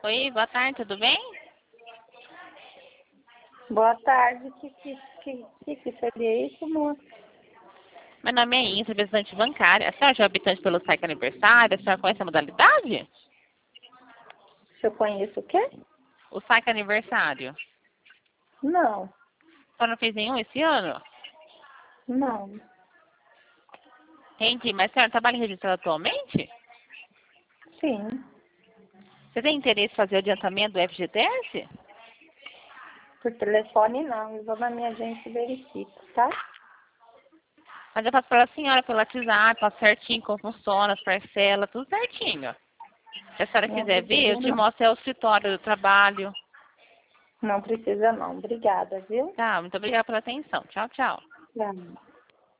Oi, boa tarde, tudo bem? Boa tarde. Que seria isso, moça? Meu nome é Inês, representante bancária. A senhora já é habitante pelo site aniversário? A senhora conhece a modalidade? Se eu conheço o quê? O site aniversário. Não, A senhora não fez nenhum esse ano? não. Entendi, mas a senhora trabalha registrada atualmente? Sim. Você tem interesse em fazer o adiantamento do FGTS? Por telefone não. Eu vou na minha agência e verifico, tá? Mas eu faço para a senhora pelo WhatsApp, faço certinho como funciona, as parcelas, tudo certinho. Se a senhora Não quiser ver, eu precisa te não. mostro o escritório do trabalho. Não precisa não. Obrigada, viu? Tá, muito obrigada pela atenção. Tchau, tchau. Não.